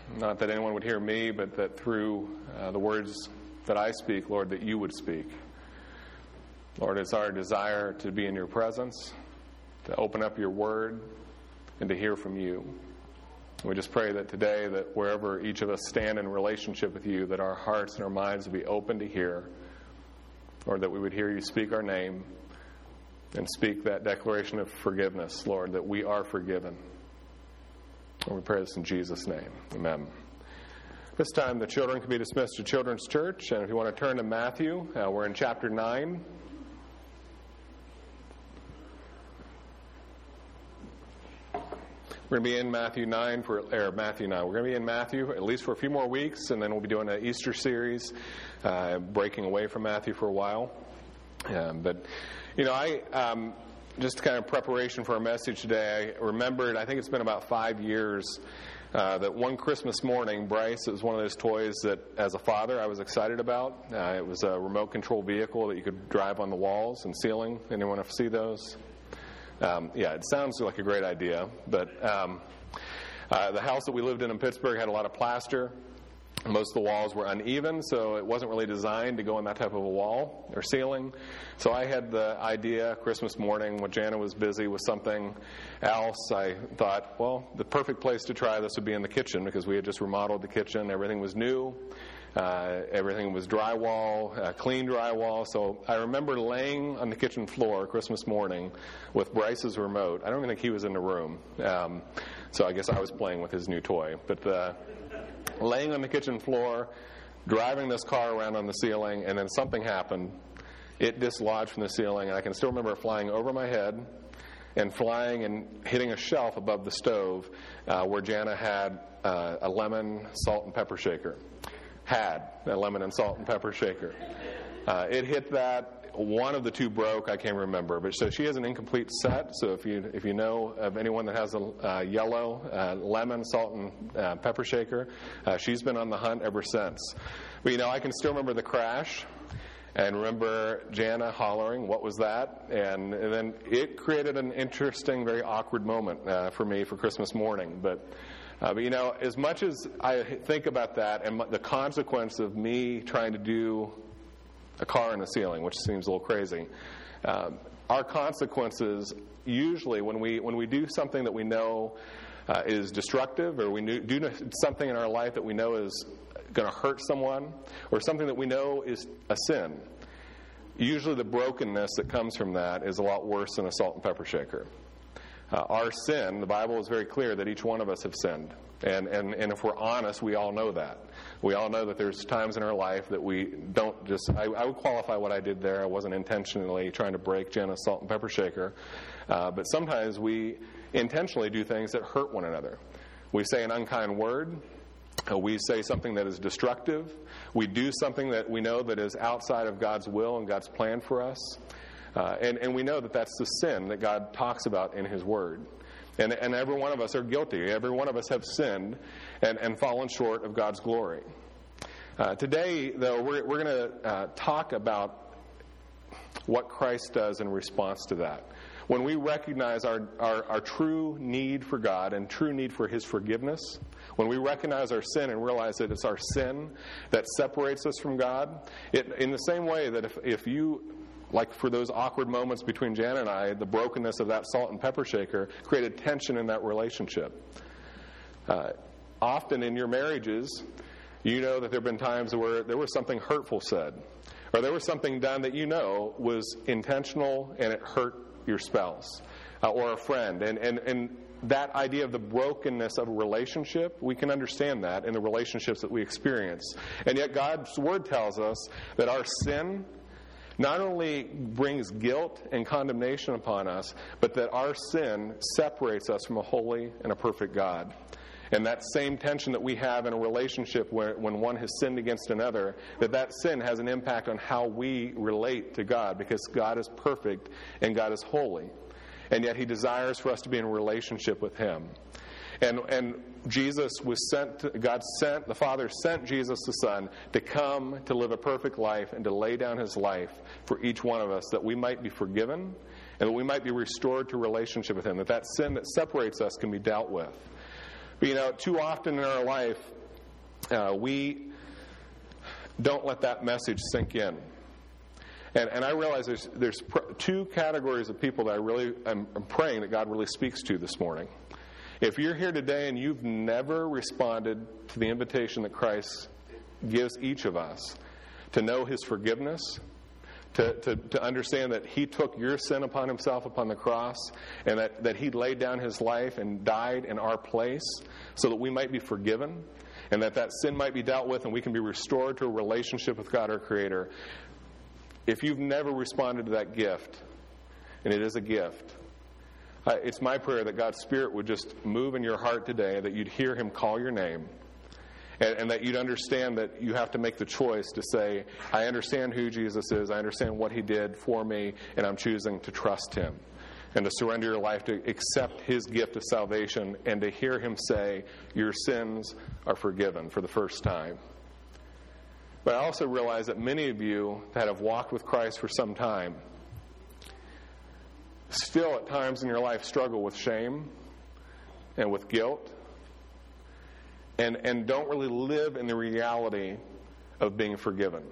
not that anyone would hear me, but that through the words that I speak, Lord, that you would speak. Lord, it's our desire to be in your presence, to open up your word, and to hear from you. We just pray that today, that wherever each of us stand in relationship with you, that our hearts and our minds would be open to hear, or that we would hear you speak our name and speak that declaration of forgiveness, Lord, that we are forgiven. And we pray this in Jesus' name. Amen. This time the children can be dismissed to Children's Church, and if you want to turn to Matthew, we're in chapter 9. We're going to be in Matthew 9 We're going to be in Matthew at least for a few more weeks, and then we'll be doing an Easter series, breaking away from Matthew for a while. Just kind of preparation for our message today, I remembered, I think it's been about 5 years, that one Christmas morning, Bryce, it was one of those toys that, as a father, I was excited about. It was a remote control vehicle that you could drive on the walls and ceiling. Anyone ever see those? It sounds like a great idea, but the house that we lived in Pittsburgh had a lot of plaster. Most of the walls were uneven, so it wasn't really designed to go on that type of a wall or ceiling. So I had the idea Christmas morning when Jana was busy with something else. I thought, well, the perfect place to try this would be in the kitchen, because we had just remodeled the kitchen. Everything was new. Everything was drywall, clean drywall. So I remember laying on the kitchen floor Christmas morning with Bryce's remote. I don't think he was in the room. So I guess I was playing with his new toy. But laying on the kitchen floor, driving this car around on the ceiling, and then something happened. It dislodged from the ceiling, and I can still remember it flying over my head and flying and hitting a shelf above the stove where Jana had a lemon, salt, and pepper shaker. Had a lemon and salt and pepper shaker. It hit that. One of the two broke. I can't remember. But so she has an incomplete set. So if you know of anyone that has a yellow lemon, salt, and pepper shaker, she's been on the hunt ever since. But I can still remember the crash, and remember Jana hollering, "What was that?" And then it created an interesting, very awkward moment for me for Christmas morning. But as much as I think about that and the consequence of me trying to do a car in the ceiling, which seems a little crazy, our consequences usually when we do something that we know is destructive, or we do something in our life that we know is going to hurt someone, or something that we know is a sin, usually the brokenness that comes from that is a lot worse than a salt and pepper shaker. Our sin, the Bible is very clear that each one of us have sinned. And if we're honest, we all know that. We all know that there's times in our life that we don't just... I would qualify what I did there. I wasn't intentionally trying to break Jana's salt and pepper shaker. But sometimes we intentionally do things that hurt one another. We say an unkind word. We say something that is destructive. We do something that we know that is outside of God's will and God's plan for us. And we know that that's the sin that God talks about in His Word. And every one of us are guilty. Every one of us have sinned and fallen short of God's glory. Today, though, we're going to talk about what Christ does in response to that. When we recognize our true need for God and true need for His forgiveness, when we recognize our sin and realize that it's our sin that separates us from God, in the same way that if you... Like for those awkward moments between Jana and I, the brokenness of that salt and pepper shaker created tension in that relationship. Often in your marriages, you know that there have been times where there was something hurtful said, or there was something done that was intentional and it hurt your spouse or a friend. And that idea of the brokenness of a relationship, we can understand that in the relationships that we experience. And yet God's Word tells us that our sin not only brings guilt and condemnation upon us, but that our sin separates us from a holy and a perfect God. And that same tension that we have in a relationship when one has sinned against another, that sin has an impact on how we relate to God, because God is perfect and God is holy. And yet He desires for us to be in a relationship with Him. And Jesus was sent, the Father sent Jesus the Son to come to live a perfect life and to lay down His life for each one of us, that we might be forgiven and that we might be restored to relationship with Him, that sin that separates us can be dealt with. But too often in our life, we don't let that message sink in. And I realize there's two categories of people that I really am praying that God really speaks to this morning. If you're here today and you've never responded to the invitation that Christ gives each of us to know His forgiveness, to understand that He took your sin upon Himself upon the cross, and that He laid down His life and died in our place so that we might be forgiven, and that sin might be dealt with and we can be restored to a relationship with God our Creator. If you've never responded to that gift, and it is a gift, it's my prayer that God's Spirit would just move in your heart today, that you'd hear Him call your name, and that you'd understand that you have to make the choice to say, I understand who Jesus is, I understand what He did for me, and I'm choosing to trust Him. And to surrender your life, to accept His gift of salvation, and to hear Him say, your sins are forgiven for the first time. But I also realize that many of you that have walked with Christ for some time still at times in your life struggle with shame and with guilt, and don't really live in the reality of being forgiven.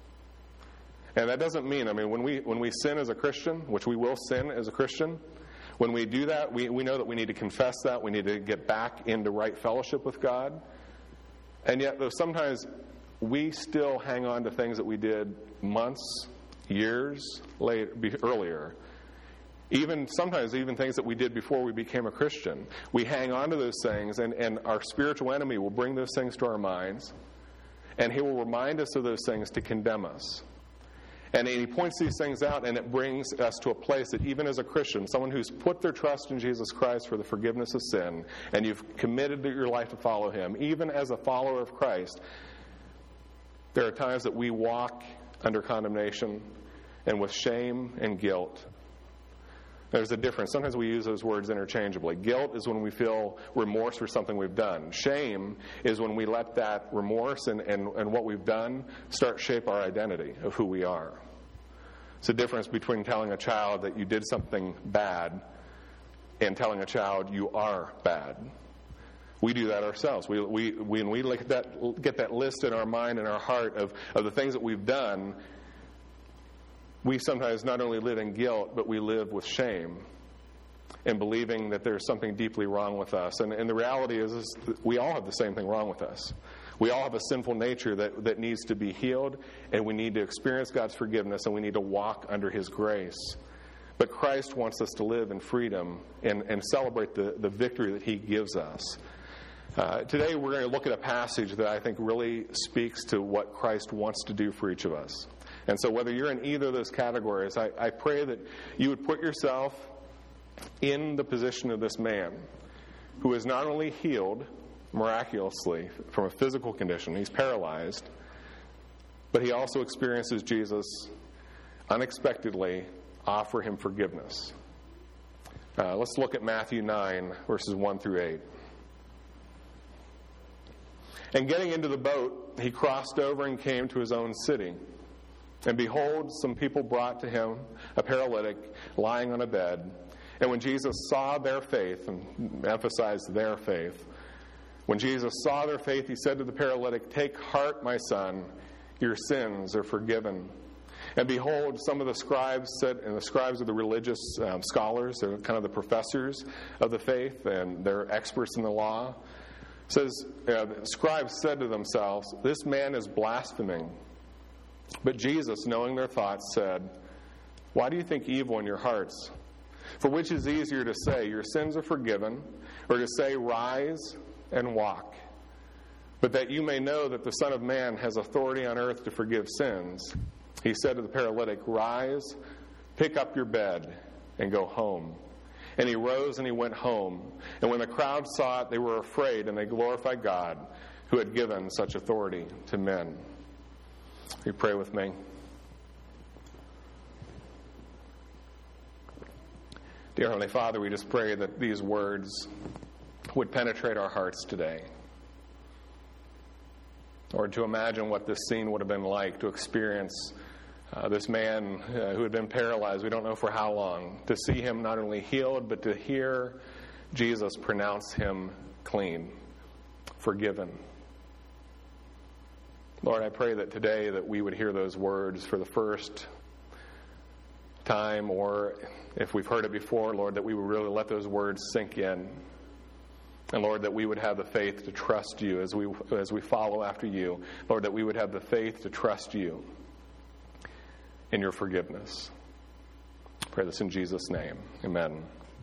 And that doesn't mean, when we sin as a Christian, which we will sin as a Christian, when we do that, we know that we need to confess that, we need to get back into right fellowship with God. And yet, though sometimes we still hang on to things that we did months, years earlier. Sometimes things that we did before we became a Christian. We hang on to those things, and our spiritual enemy will bring those things to our minds, and he will remind us of those things to condemn us. And he points these things out, and it brings us to a place that even as a Christian, someone who's put their trust in Jesus Christ for the forgiveness of sin, and you've committed your life to follow Him, even as a follower of Christ, there are times that we walk under condemnation and with shame and guilt. There's a difference. Sometimes we use those words interchangeably. Guilt is when we feel remorse for something we've done. Shame is when we let that remorse and what we've done start shape our identity of who we are. It's a difference between telling a child that you did something bad and telling a child you are bad. We do that ourselves. When we look at that, get that list in our mind and our heart of the things that we've done, we sometimes not only live in guilt, but we live with shame and believing that there's something deeply wrong with us. And the reality is we all have the same thing wrong with us. We all have a sinful nature that needs to be healed, and we need to experience God's forgiveness, and we need to walk under His grace. But Christ wants us to live in freedom and celebrate the victory that He gives us. Today we're going to look at a passage that I think really speaks to what Christ wants to do for each of us. And so whether you're in either of those categories, I pray that you would put yourself in the position of this man who is not only healed miraculously from a physical condition, he's paralyzed, but he also experiences Jesus unexpectedly offer him forgiveness. Let's look at Matthew 9, verses 1 through 8. And getting into the boat, he crossed over and came to his own city. And behold, some people brought to him a paralytic lying on a bed. And when Jesus saw their faith, and emphasized their faith, when Jesus saw their faith, he said to the paralytic, "Take heart, my son, your sins are forgiven." And behold, some of the scribes said, and the scribes are the religious scholars, they're kind of the professors of the faith, and they're experts in the law. It says, the scribes said to themselves, "This man is blaspheming." But Jesus, knowing their thoughts, said, "Why do you think evil in your hearts? For which is easier to say, 'Your sins are forgiven,' or to say, 'Rise and walk'? But that you may know that the Son of Man has authority on earth to forgive sins," he said to the paralytic, "Rise, pick up your bed, and go home." And he rose and he went home. And when the crowd saw it, they were afraid, and they glorified God, who had given such authority to men. Will you pray with me? Dear Heavenly Father, we just pray that these words would penetrate our hearts today. Or to imagine what this scene would have been like, to experience this man who had been paralyzed, we don't know for how long, to see him not only healed, but to hear Jesus pronounce him clean forgiven. Lord, I pray that today that we would hear those words for the first time, or if we've heard it before, Lord, that we would really let those words sink in. And Lord, that we would have the faith to trust you as we follow after you. Lord, that we would have the faith to trust you in your forgiveness. I pray this in Jesus' name. Amen.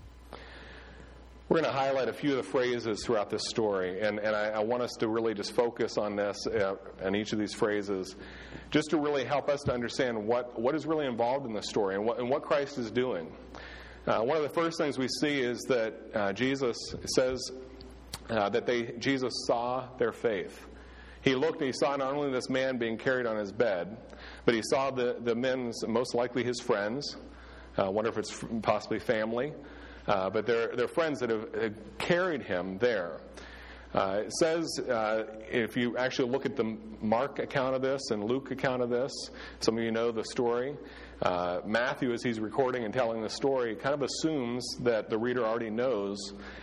We're going to highlight a few of the phrases throughout this story, and I want us to really just focus on this and each of these phrases, just to really help us to understand what is really involved in this story and what Christ is doing. One of the first things we see is that Jesus says that Jesus saw their faith. He looked and he saw not only this man being carried on his bed, but he saw the men's, most likely his friends. I wonder if it's possibly family. But they're friends that have carried him there. It says, if you actually look at the Mark account of this and Luke account of this, some of you know the story. Matthew, as he's recording and telling the story, kind of assumes that the reader already knows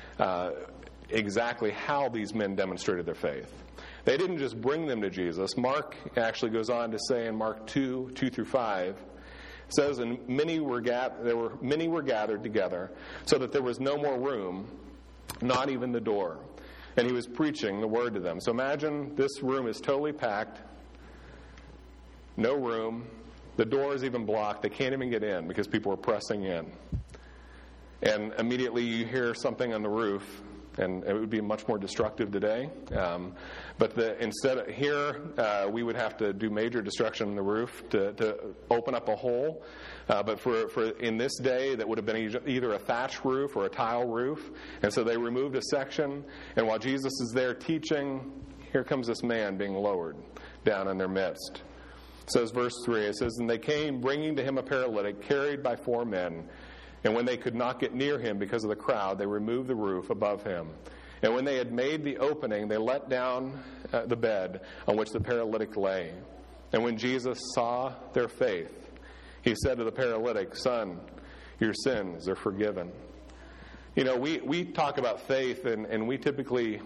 exactly how these men demonstrated their faith. They didn't just bring them to Jesus. Mark actually goes on to say in Mark 2:2-5, it says, and many were gathered together, so that there was no more room, not even the door. And he was preaching the word to them. So imagine this room is totally packed, no room, the door is even blocked, they can't even get in because people are pressing in. And immediately you hear something on the roof, and it would be much more destructive today. But instead here, we would have to do major destruction on the roof to open up a hole. But for in this day, that would have been either a thatch roof or a tile roof. And so they removed a section. And while Jesus is there teaching, here comes this man being lowered down in their midst. It says, verse 3, it says, and they came bringing to him a paralytic carried by 4 men. And when they could not get near him because of the crowd, they removed the roof above him. And when they had made the opening, they let down the bed on which the paralytic lay. And when Jesus saw their faith, he said to the paralytic, son, your sins are forgiven. You know, we talk about faith, and we typically,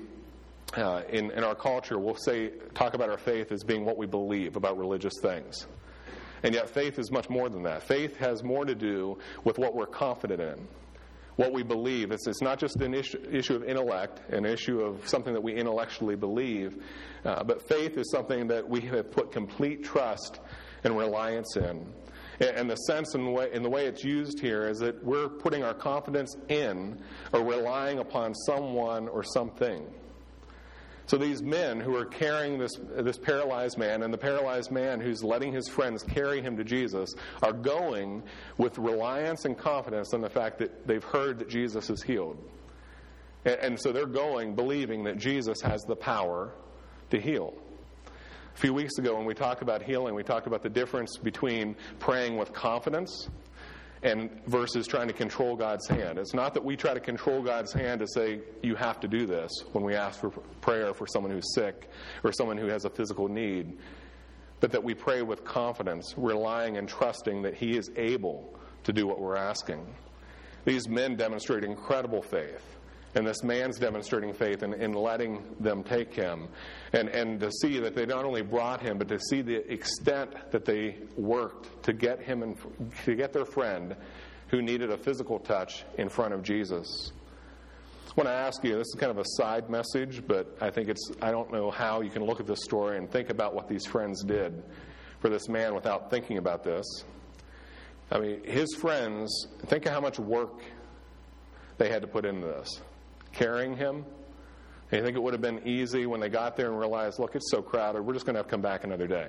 in our culture, we'll talk about our faith as being what we believe about religious things. And yet faith is much more than that. Faith has more to do with what we're confident in, what we believe. It's not just an issue of intellect, an issue of something that we intellectually believe, but faith is something that we have put complete trust and reliance in. And the sense in the way it's used here is that we're putting our confidence in or relying upon someone or something. So these men who are carrying this paralyzed man, and the paralyzed man who's letting his friends carry him to Jesus, are going with reliance and confidence on the fact that they've heard that Jesus is healed. And so they're going believing that Jesus has the power to heal. A few weeks ago when we talked about healing, we talked about the difference between praying with confidence and versus trying to control God's hand. It's not that we try to control God's hand to say, you have to do this when we ask for prayer for someone who's sick or someone who has a physical need, but that we pray with confidence, relying and trusting that He is able to do what we're asking. These men demonstrate incredible faith, and this man's demonstrating faith in letting them take him, and to see that they not only brought him, but to see the extent that they worked to get him and to get their friend who needed a physical touch in front of Jesus. I want to ask you, this is kind of a side message, but I don't know how you can look at this story and think about what these friends did for this man without thinking about this. I mean, his friends, think of how much work they had to put into this. Carrying him. And you think it would have been easy when they got there and realized, look, it's so crowded, we're just going to have to come back another day.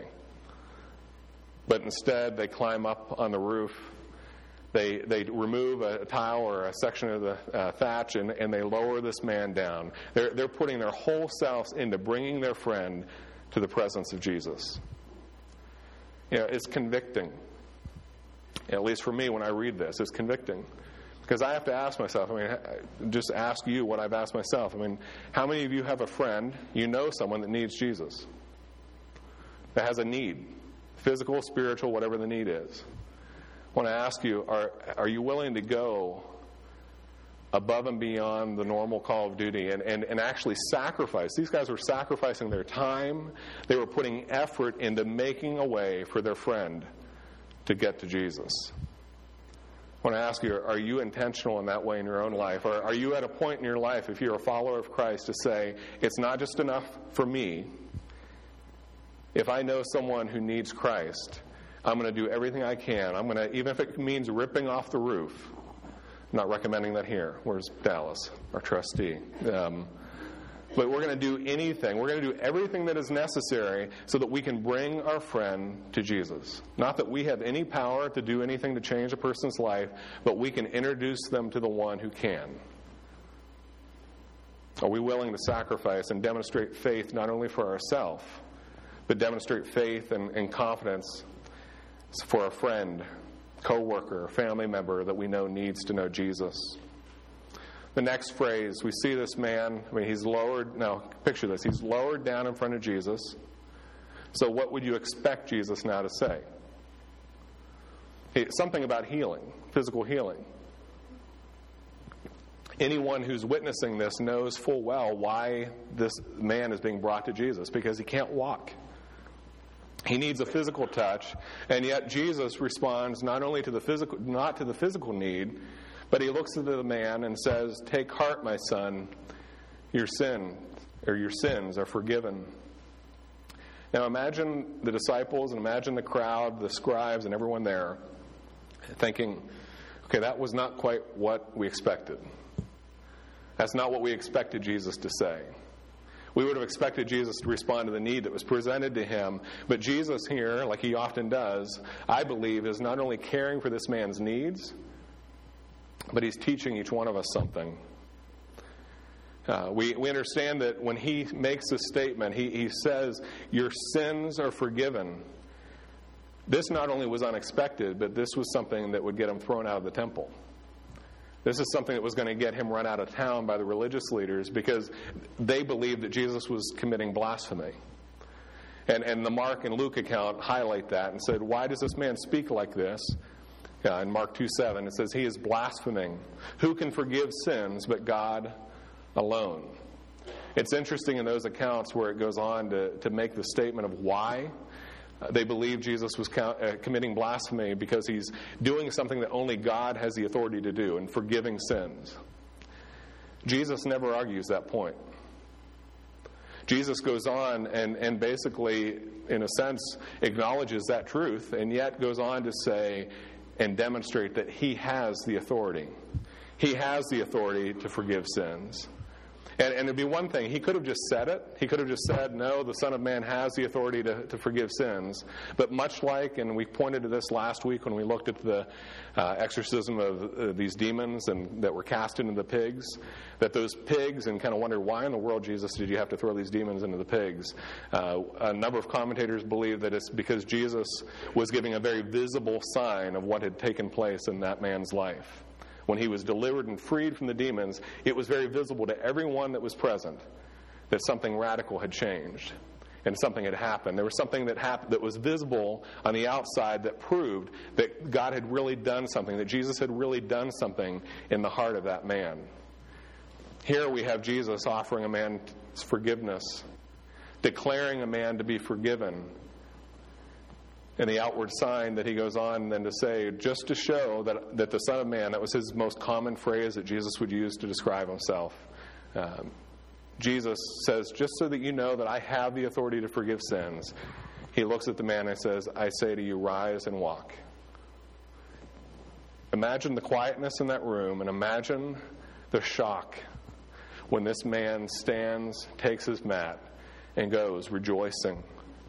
But instead, they climb up on the roof, they remove a tile or a section of the thatch, and they lower this man down. They're putting their whole selves into bringing their friend to the presence of Jesus. You know, it's convicting. At least for me, when I read this, it's convicting. Because I have to ask myself, just ask you what I've asked myself. How many of you have a friend, you know someone that needs Jesus? That has a need, physical, spiritual, whatever the need is. I want to ask you, are you willing to go above and beyond the normal call of duty and actually sacrifice. These guys were sacrificing their time. They were putting effort into making a way for their friend to get to Jesus. I want to ask you, are you intentional in that way in your own life? Or are you at a point in your life, if you're a follower of Christ, to say, it's not just enough for me. If I know someone who needs Christ, I'm going to do everything I can. I'm going to, even if it means ripping off the roof. I'm not recommending that here. Where's Dallas, our trustee? But we're going to do anything. We're going to do everything that is necessary so that we can bring our friend to Jesus. Not that we have any power to do anything to change a person's life, but we can introduce them to the one who can. Are we willing to sacrifice and demonstrate faith not only for ourselves, but demonstrate faith and confidence for a friend, co-worker, family member that we know needs to know Jesus? The next phrase, we see this man, he's lowered, now picture this, he's lowered down in front of Jesus. So what would you expect Jesus now to say? Something about healing, physical healing. Anyone who's witnessing this knows full well why this man is being brought to Jesus, because he can't walk. He needs a physical touch, and yet Jesus responds not only to the physical, not to the physical need, but he looks at the man and says, "Take heart, my son, your sins are forgiven." Now imagine the disciples and imagine the crowd, the scribes, and everyone there thinking, okay, that was not quite what we expected. That's not what we expected Jesus to say. We would have expected Jesus to respond to the need that was presented to him. But Jesus here, like he often does, I believe, is not only caring for this man's needs, but he's teaching each one of us something. We understand that when he makes this statement, he says, "Your sins are forgiven." This not only was unexpected, but this was something that would get him thrown out of the temple. This is something that was going to get him run out of town by the religious leaders because they believed that Jesus was committing blasphemy. And the Mark and Luke account highlight that and said, why does this man speak like this? In Mark 2:7, it says, he is blaspheming. Who can forgive sins but God alone? It's interesting in those accounts where it goes on to make the statement of why they believe Jesus was committing blasphemy, because he's doing something that only God has the authority to do, in forgiving sins. Jesus never argues that point. Jesus goes on and basically, in a sense, acknowledges that truth, and yet goes on to say and demonstrate that he has the authority. He has the authority to forgive sins. And it'd be one thing, he could have just said it. He could have just said, no, the Son of Man has the authority to forgive sins. But much like, and we pointed to this last week when we looked at the exorcism of these demons and that were cast into the pigs, that those pigs, and kind of wondered, why in the world, Jesus, did you have to throw these demons into the pigs? A number of commentators believe that it's because Jesus was giving a very visible sign of what had taken place in that man's life. When he was delivered and freed from the demons, it was very visible to everyone that was present that something radical had changed and something had happened. There was something that happened that was visible on the outside that proved that God had really done something, that Jesus had really done something in the heart of that man. Here we have Jesus offering a man forgiveness, declaring a man to be forgiven. And the outward sign that he goes on then to say, just to show that the Son of Man, that was his most common phrase that Jesus would use to describe himself. Jesus says, just so that you know that I have the authority to forgive sins, he looks at the man and says, I say to you, rise and walk. Imagine the quietness in that room, and imagine the shock when this man stands, takes his mat, and goes rejoicing.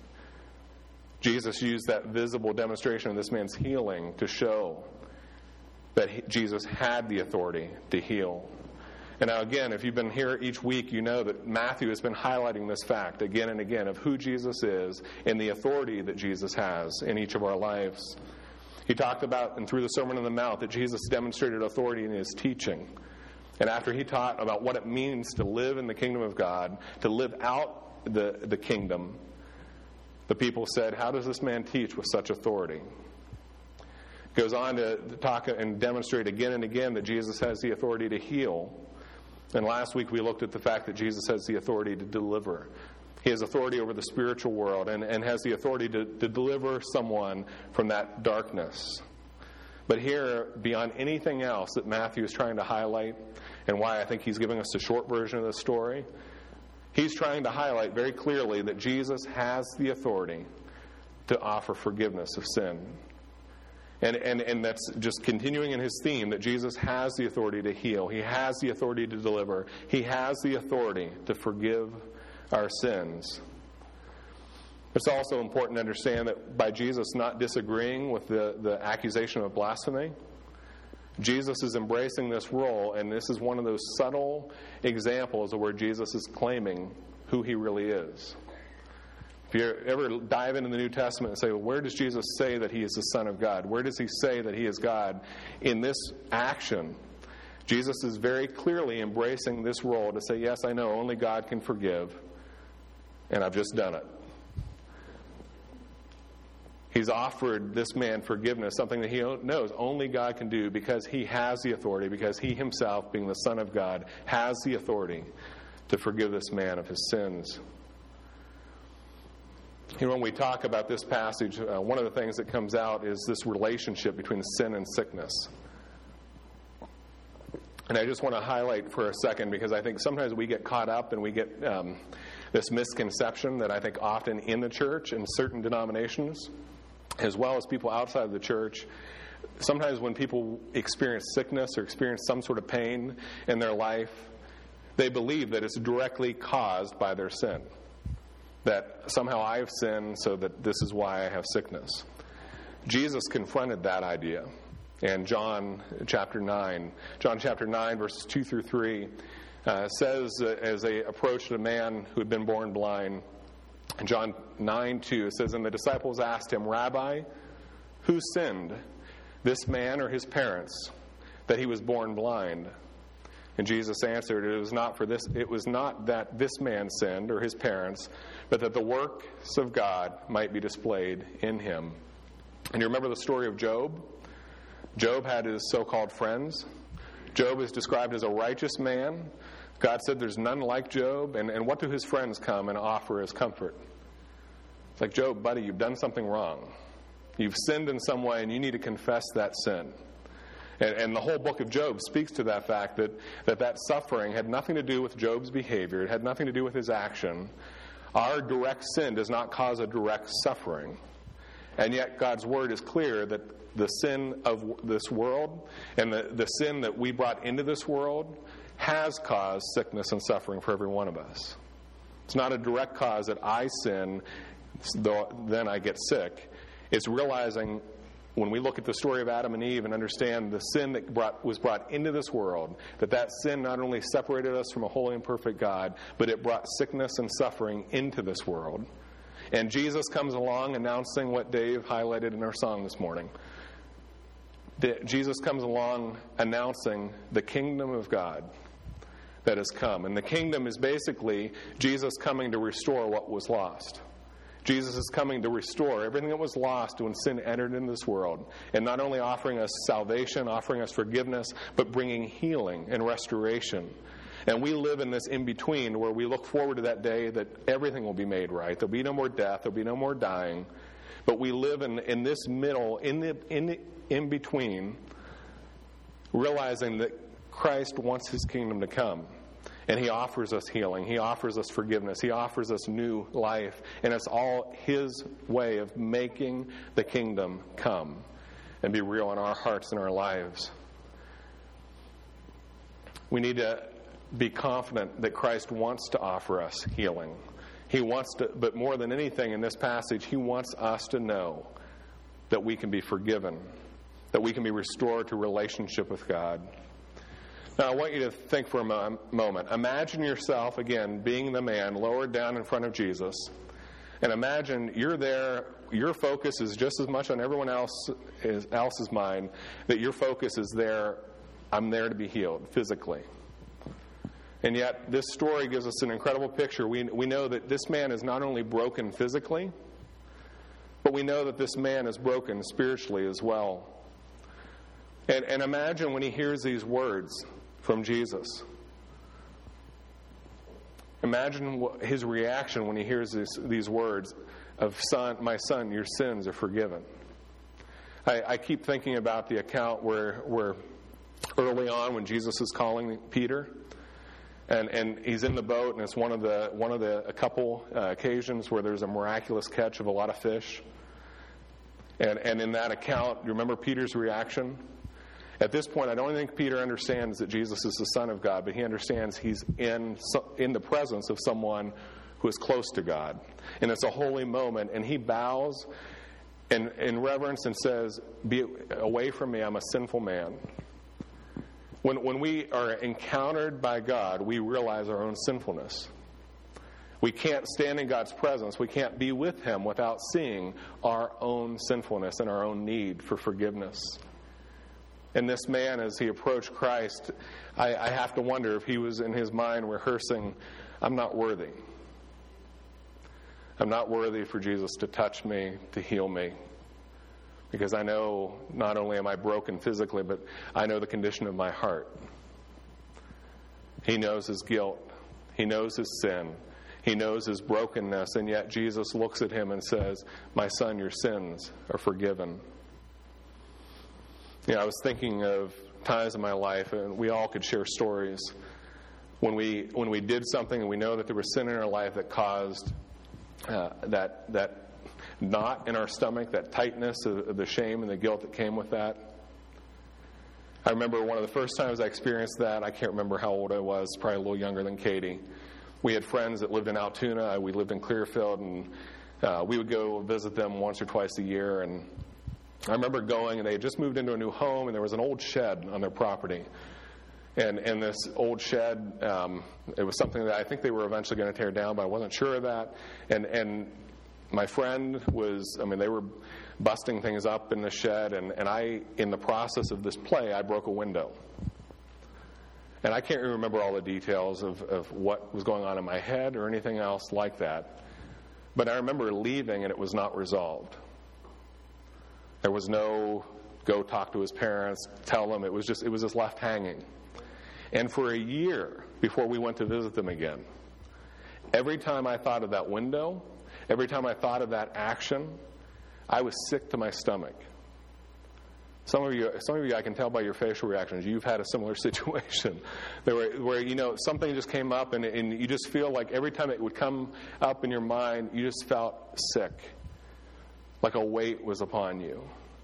Jesus used that visible demonstration of this man's healing to show that Jesus had the authority to heal. And now again, if you've been here each week, you know that Matthew has been highlighting this fact again and again of who Jesus is and the authority that Jesus has in each of our lives. He talked about, and through the Sermon on the Mount, that Jesus demonstrated authority in his teaching. And after he taught about what it means to live in the kingdom of God, to live out the kingdom, the people said, how does this man teach with such authority? Goes on to talk and demonstrate again and again that Jesus has the authority to heal. And last week we looked at the fact that Jesus has the authority to deliver. He has authority over the spiritual world and has the authority to deliver someone from that darkness. But here, beyond anything else that Matthew is trying to highlight, and why I think he's giving us a short version of the story, he's trying to highlight very clearly that Jesus has the authority to offer forgiveness of sin. And that's just continuing in his theme that Jesus has the authority to heal. He has the authority to deliver. He has the authority to forgive our sins. It's also important to understand that by Jesus not disagreeing with the accusation of blasphemy, Jesus is embracing this role, and this is one of those subtle examples of where Jesus is claiming who he really is. If you ever dive into the New Testament and say, well, where does Jesus say that he is the Son of God? Where does he say that he is God? In this action, Jesus is very clearly embracing this role to say, yes, I know only God can forgive, and I've just done it. He's offered this man forgiveness, something that he knows only God can do because he has the authority, because he himself, being the Son of God, has the authority to forgive this man of his sins. You know, when we talk about this passage, one of the things that comes out is this relationship between sin and sickness. And I just want to highlight for a second, because I think sometimes we get caught up and we get this misconception that I think often in the church, in certain denominations, as well as people outside of the church, sometimes when people experience sickness or experience some sort of pain in their life, they believe that it's directly caused by their sin. That somehow I've sinned, so that this is why I have sickness. Jesus confronted that idea. And John chapter 9, verses 2 through 3, says as they approached a man who had been born blind, in John 9:2, it says, and the disciples asked him, Rabbi, who sinned, this man or his parents, that he was born blind? And Jesus answered, it was not that this man sinned or his parents, but that the works of God might be displayed in him. And you remember the story of Job? Job had his so-called friends. Job is described as a righteous man. God said there's none like Job. And what do his friends come and offer as comfort? It's like, Job, buddy, you've done something wrong. You've sinned in some way, and you need to confess that sin. And the whole book of Job speaks to that fact that suffering had nothing to do with Job's behavior. It had nothing to do with his action. Our direct sin does not cause a direct suffering. And yet God's word is clear that the sin of this world and the sin that we brought into this world has caused sickness and suffering for every one of us. It's not a direct cause that I sin, then I get sick. It's realizing when we look at the story of Adam and Eve and understand the sin that was brought into this world, that sin not only separated us from a holy and perfect God, but it brought sickness and suffering into this world. And Jesus comes along announcing what Dave highlighted in our song this morning. Jesus comes along announcing the kingdom of God that has come. And the kingdom is basically Jesus coming to restore what was lost. Jesus is coming to restore everything that was lost when sin entered into this world. And not only offering us salvation, offering us forgiveness, but bringing healing and restoration. And we live in this in-between where we look forward to that day that everything will be made right. There'll be no more death. There'll be no more dying. But we live in this middle, in between, realizing that Christ wants his kingdom to come. And he offers us healing. He offers us forgiveness. He offers us new life. And it's all his way of making the kingdom come and be real in our hearts and our lives. We need to be confident that Christ wants to offer us healing. He wants to, but more than anything in this passage, he wants us to know that we can be forgiven, that we can be restored to relationship with God. Now, I want you to think for a moment. Imagine yourself, again, being the man lowered down in front of Jesus. And imagine you're there, your focus is just as much on everyone else's mind, that your focus is there, I'm there to be healed physically. And yet, this story gives us an incredible picture. We know that this man is not only broken physically, but we know that this man is broken spiritually as well. And imagine when he hears these words from Jesus. Imagine his reaction when he hears these words of, my son, your sins are forgiven. I keep thinking about the account where early on when Jesus is calling Peter, and he's in the boat, and it's one of the a couple occasions where there's a miraculous catch of a lot of fish. And in that account, you remember Peter's reaction? At this point, I don't think Peter understands that Jesus is the Son of God, but he understands he's in the presence of someone who is close to God. And it's a holy moment, and he bows in reverence and says, "Be away from me, I'm a sinful man." When we are encountered by God, we realize our own sinfulness. We can't stand in God's presence. We can't be with him without seeing our own sinfulness and our own need for forgiveness. And this man, as he approached Christ, I have to wonder if he was in his mind rehearsing, I'm not worthy. I'm not worthy for Jesus to touch me, to heal me. Because I know not only am I broken physically, but I know the condition of my heart. He knows his guilt. He knows his sin. He knows his brokenness. And yet Jesus looks at him and says, "My son, your sins are forgiven." I was thinking of times in my life, and we all could share stories, when we did something and we know that there was sin in our life that caused that knot in our stomach, that tightness of the shame and the guilt that came with that. I remember one of the first times I experienced that. I can't remember how old I was, probably a little younger than Katie. We had friends that lived in Altoona. We lived in Clearfield, and we would go visit them once or twice a year. And I remember going, and they had just moved into a new home, and there was an old shed on their property. And this old shed, it was something that I think they were eventually going to tear down, but I wasn't sure of that. And my friend they were busting things up in the shed, and I, in the process of this play, I broke a window. And I can't remember all the details of what was going on in my head or anything else like that. But I remember leaving, and it was not resolved. There was no go talk to his parents, tell them. It was just left hanging. And for a year before we went to visit them again, every time I thought of that window, every time I thought of that action, I was sick to my stomach. Some of you, I can tell by your facial reactions, you've had a similar situation where something just came up, and you just feel like every time it would come up in your mind, you just felt sick, like a weight was upon you.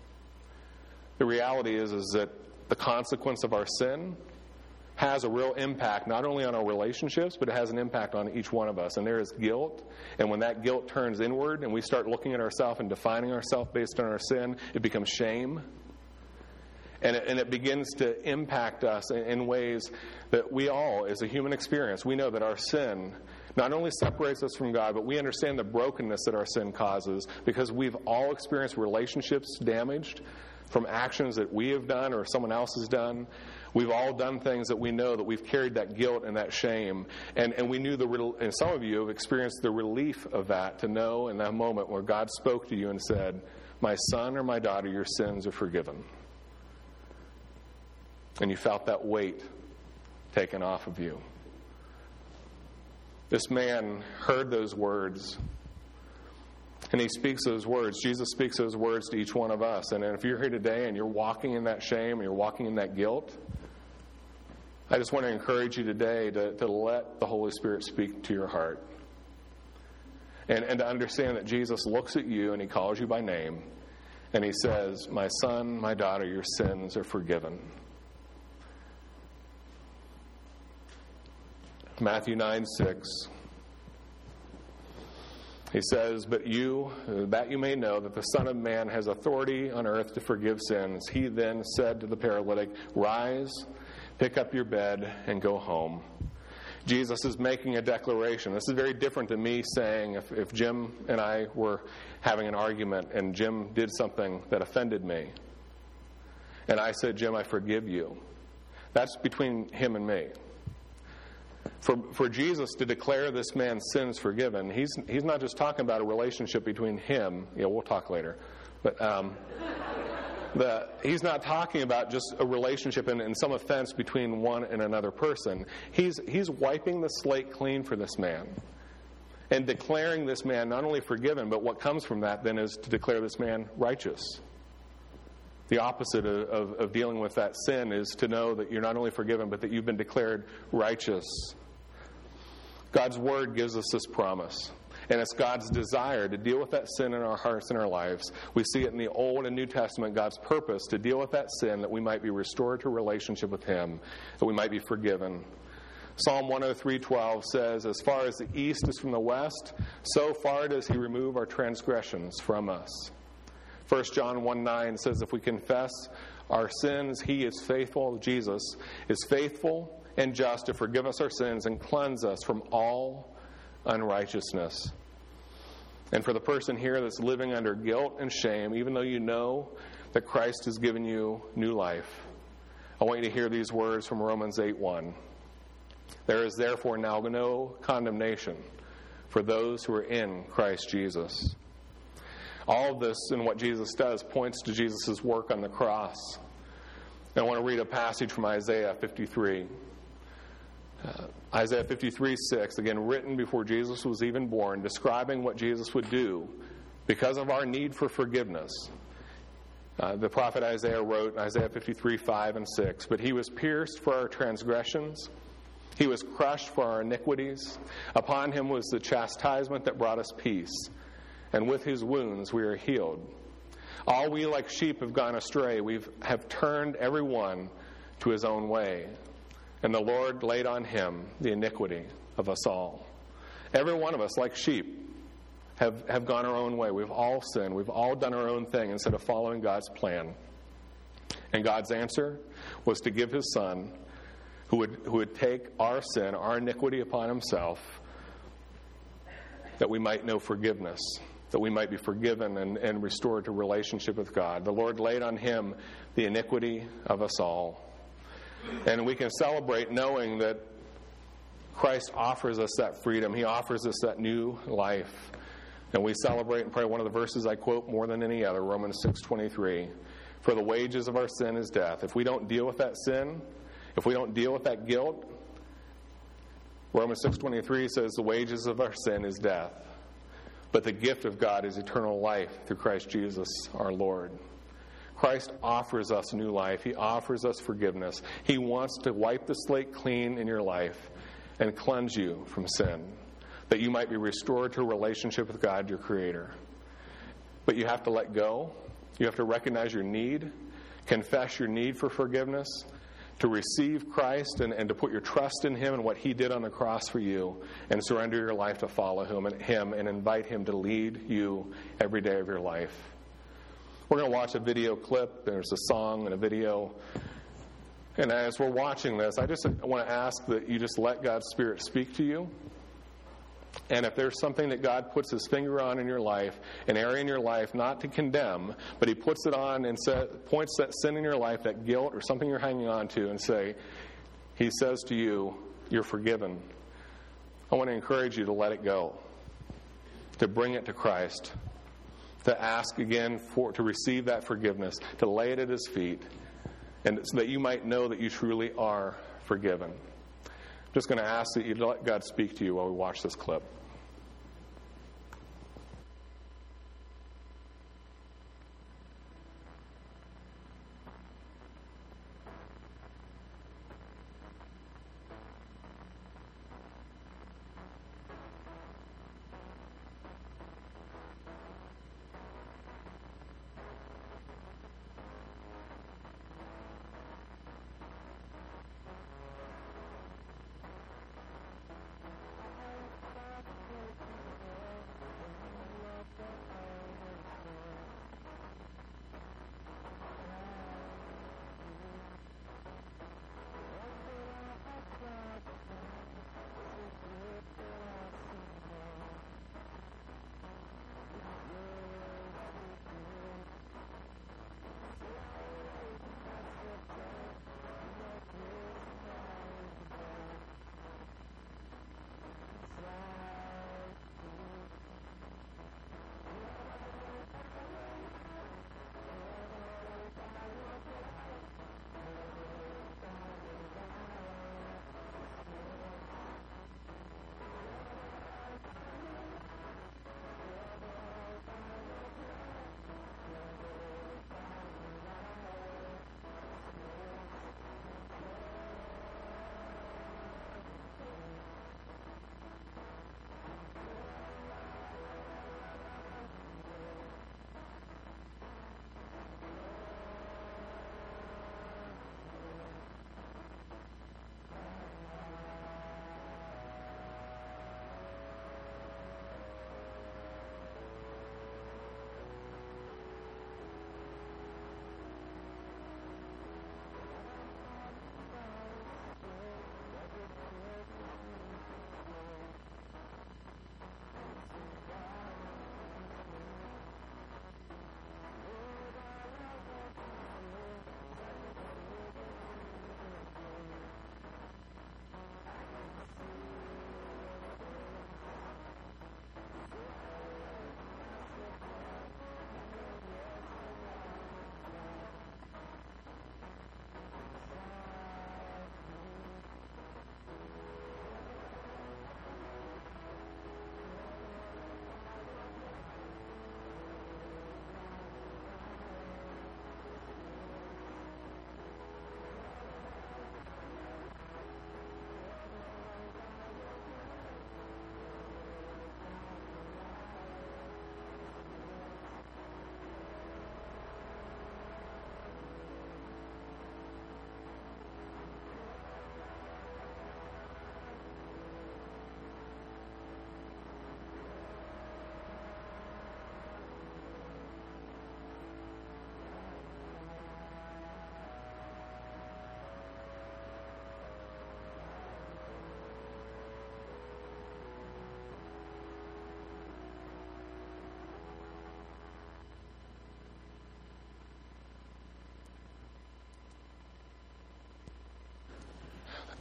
The reality is that the consequence of our sin has a real impact not only on our relationships, but it has an impact on each one of us. And there is guilt. And when that guilt turns inward and we start looking at ourselves and defining ourselves based on our sin, it becomes shame. And it begins to impact us in ways that we all, as a human experience, we know that our sin not only separates us from God, but we understand the brokenness that our sin causes, because we've all experienced relationships damaged from actions that we have done or someone else has done. We've all done things that we know that we've carried that guilt and that shame. And we knew and some of you have experienced the relief of that, to know in that moment where God spoke to you and said, "My son or my daughter, your sins are forgiven." And you felt that weight taken off of you. This man heard those words, and he speaks those words. Jesus speaks those words to each one of us. And if you're here today and you're walking in that shame and you're walking in that guilt, I just want to encourage you today to let the Holy Spirit speak to your heart. And to understand that Jesus looks at you and he calls you by name. And he says, "My son, my daughter, your sins are forgiven." Matthew 9:6. He says, "But you, that you may know that the Son of Man has authority on earth to forgive sins." He then said to the paralytic, "Rise, pick up your bed, and go home." Jesus is making a declaration. This is very different than me saying, if Jim and I were having an argument and Jim did something that offended me, and I said, "Jim, I forgive you." That's between him and me. For Jesus to declare this man's sins forgiven, he's not just talking about a relationship between him. Yeah, we'll talk later. But He's not talking about just a relationship and some offense between one and another person. He's wiping the slate clean for this man and declaring this man not only forgiven, but what comes from that then is to declare this man righteous. The opposite of dealing with that sin is to know that you're not only forgiven, but that you've been declared righteous. God's Word gives us this promise. And it's God's desire to deal with that sin in our hearts and our lives. We see it in the Old and New Testament, God's purpose to deal with that sin, that we might be restored to a relationship with Him, that we might be forgiven. Psalm 103:12 says, "As far as the east is from the west, so far does He remove our transgressions from us." 1 John 1:9 says, "If we confess our sins, He is faithful," Jesus is faithful and just to forgive us our sins and cleanse us from all unrighteousness. And for the person here that's living under guilt and shame, even though you know that Christ has given you new life, I want you to hear these words from Romans 8:1. "There is therefore now no condemnation for those who are in Christ Jesus." All of this and what Jesus does points to Jesus' work on the cross. And I want to read a passage from Isaiah 53. Isaiah 53:6, again written before Jesus was even born, describing what Jesus would do because of our need for forgiveness. The prophet Isaiah wrote, Isaiah 53:5 and 6, "But He was pierced for our transgressions, He was crushed for our iniquities. Upon Him was the chastisement that brought us peace, and with His wounds we are healed. All we like sheep have gone astray. We have turned every one to his own way. And the Lord laid on Him the iniquity of us all." Every one of us, like sheep, have gone our own way. We've all sinned. We've all done our own thing instead of following God's plan. And God's answer was to give His Son, who would take our sin, our iniquity upon Himself, that we might know forgiveness, that we might be forgiven and restored to relationship with God. The Lord laid on Him the iniquity of us all. And we can celebrate knowing that Christ offers us that freedom. He offers us that new life. And we celebrate and pray one of the verses I quote more than any other, Romans 6:23. "For the wages of our sin is death." If we don't deal with that sin, if we don't deal with that guilt, Romans 6:23 says the wages of our sin is death. But the gift of God is eternal life through Christ Jesus our Lord. Christ offers us new life. He offers us forgiveness. He wants to wipe the slate clean in your life and cleanse you from sin, that you might be restored to a relationship with God, your Creator. But you have to let go. You have to recognize your need, confess your need for forgiveness, to receive Christ and to put your trust in Him and what He did on the cross for you, and surrender your life to follow Him and invite Him to lead you every day of your life. We're going to watch a video clip. There's a song and a video. And as we're watching this, I want to ask that you just let God's Spirit speak to you. And if there's something that God puts His finger on in your life, an area in your life, not to condemn, but He puts it on and points that sin in your life, that guilt or something you're hanging on to, and He says to you, "You're forgiven." I want to encourage you to let it go, to bring it to Christ, to ask again to receive that forgiveness, to lay it at His feet, and so that you might know that you truly are forgiven. I'm just going to ask that you let God speak to you while we watch this clip.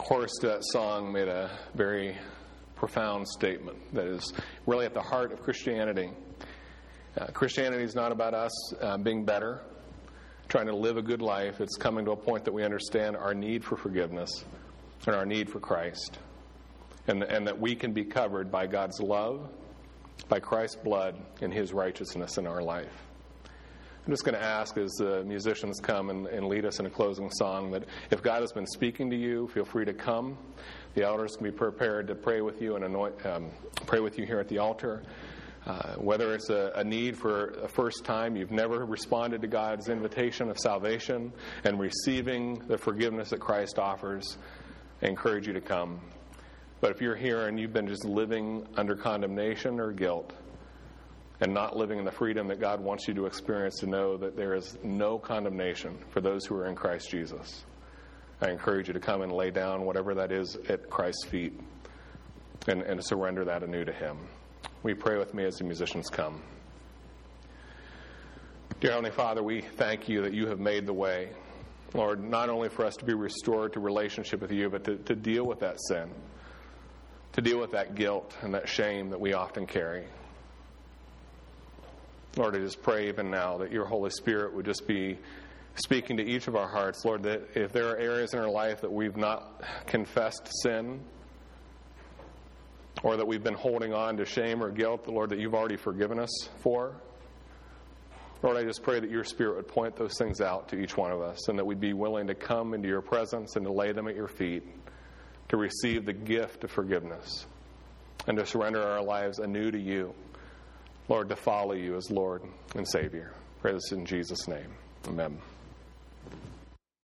chorus to that song made a very profound statement that is really at the heart of Christianity. Christianity is not about us being better, trying to live a good life. It's coming to a point that we understand our need for forgiveness and our need for Christ, and that we can be covered by God's love, by Christ's blood, and His righteousness in our life. I'm just going to ask as the musicians come and lead us in a closing song that if God has been speaking to you, feel free to come. The elders can be prepared to pray with you and pray with you here at the altar. Whether it's a need for a first time, you've never responded to God's invitation of salvation and receiving the forgiveness that Christ offers, I encourage you to come. But if you're here and you've been just living under condemnation or guilt and not living in the freedom that God wants you to experience, to know that there is no condemnation for those who are in Christ Jesus, I encourage you to come and lay down whatever that is at Christ's feet and surrender that anew to Him. We pray with me as the musicians come. Dear Heavenly Father, we thank you that you have made the way, Lord, not only for us to be restored to relationship with you, but to deal with that sin, to deal with that guilt and that shame that we often carry. Lord, I just pray even now that your Holy Spirit would just be speaking to each of our hearts, Lord, that if there are areas in our life that we've not confessed sin, or that we've been holding on to shame or guilt, Lord, that you've already forgiven us for, Lord, I just pray that your Spirit would point those things out to each one of us, and that we'd be willing to come into your presence and to lay them at your feet, to receive the gift of forgiveness, and to surrender our lives anew to you, Lord, to follow you as Lord and Savior. Pray this in Jesus' name. Amen.